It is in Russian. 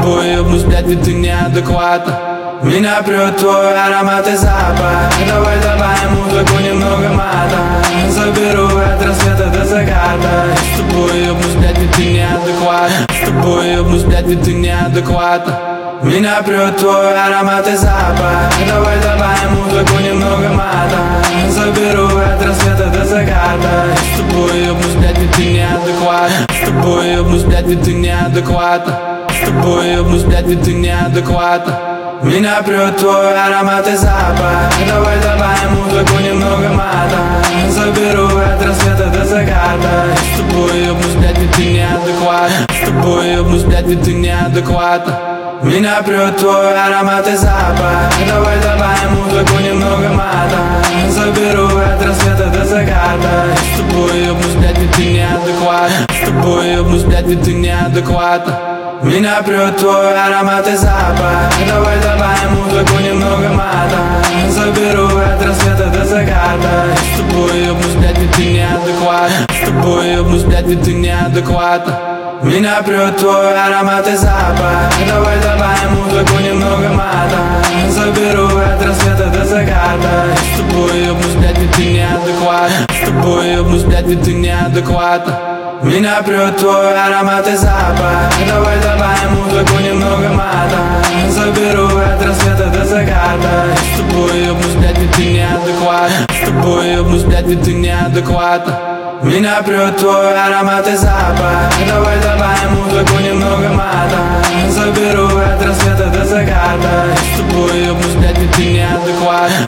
тобой ебнусь, блядь, ведь ты неадекватна. Меня прет твой аромат и запах. Давай добавим музыку, немного мата. Заберу от рассвета до заката. С тобой ебнусь, блядь, ведь ты неадекватна. С тобой ебнусь, блядь, ведь ты неадекватна. Меня прет твой аромат и запах. Давай добавим музыку, немного мата. Заберу от рассвета до заката. С тобой ебнусь, блядь, ведь ты неадекватна. С тобой ебнусь, блядь, ведь ты неадекватна. С тобой ебнусь, блядь, ведь ты неадекватна. Меня прет твой аромат и запах. Давай добавим музыку, немного мата. Заберу от рассвета до заката. С тобой ебнусь, блядь, ведь ты неадекватна. С тобой ебнусь, блядь, ведь ты неадекватна. Меня прет твой аромат и запах. Давай добавим музыку, немного мата. Заберу от рассвета до заката. С тобой ебнусь, блядь, ведь ты неадекватна. С тобой ебнусь, блядь, ведь ты неадекватна. Меня прет твой аромат и запах. Давай добавим музыку, немного мата. Заберу от рассвета до заката. С тобой ебнусь, блядь, ведь ты неадекватна. С тобой ебнусь, блядь, ведь ты неадекватна. Меня прет твой аромат и запах. Давай добавим музыку, немного мата. Заберу от рассвета до заката. С тобой ебнусь, блядь, ведь ты неадекватна. С тобой ебнусь, блядь, ведь ты неадекватна. Меня прет твой аромат и запах. Давай добавим музыку, немного мата. Заберу от рассвета до заката. С тобой ебнусь, блядь, ведь ты неадекватна. С тобой ебнусь, блядь, ведь ты неадекватна. Меня прет твой аромат и запах. Давай добавим музыку, немного мата. Заберу от рассвета до заката. С тобой ебнусь, блядь, ведь ты неадекватна.